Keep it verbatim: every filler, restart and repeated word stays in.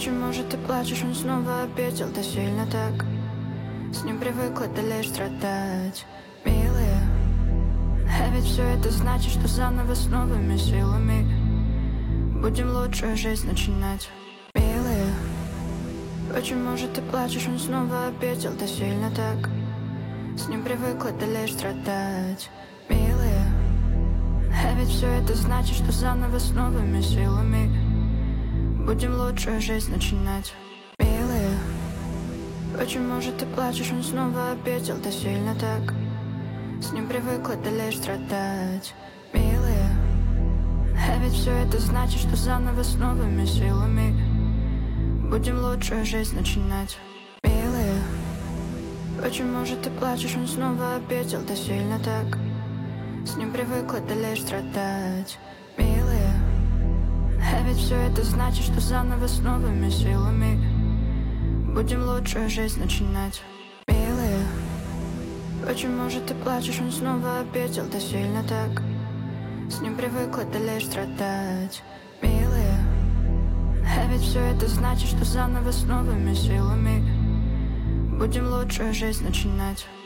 Почему же ты плачешь, он снова обидел, да сильно так. С ним привыкла ты лишь страдать, милая. А ведь все это значит, что заново с новыми силами будем лучшую жизнь начинать, милая. Почему же ты плачешь, он снова обидел, да сильно так. С ним привыкла ты лишь страдать, милая. А ведь все это значит, что заново с новыми силами будем лучшую жизнь начинать, милая. Почему же ты плачешь, он снова обидел, да сильно так. С ним привыкла ты лишь страдать, милая. А ведь все это значит, что заново с новыми силами будем лучшую жизнь начинать, милая. Почему же ты плачешь, он снова обидел, да сильно так. С ним привыкла ты лишь страдать, милая. А ведь все это значит, что заново с новыми силами будем лучшую жизнь начинать, милая. Почему же ты плачешь, он снова обидел, да сильно так. С ним привыкла ты лишь страдать, милая. А ведь все это значит, что заново с новыми силами будем лучшую жизнь начинать.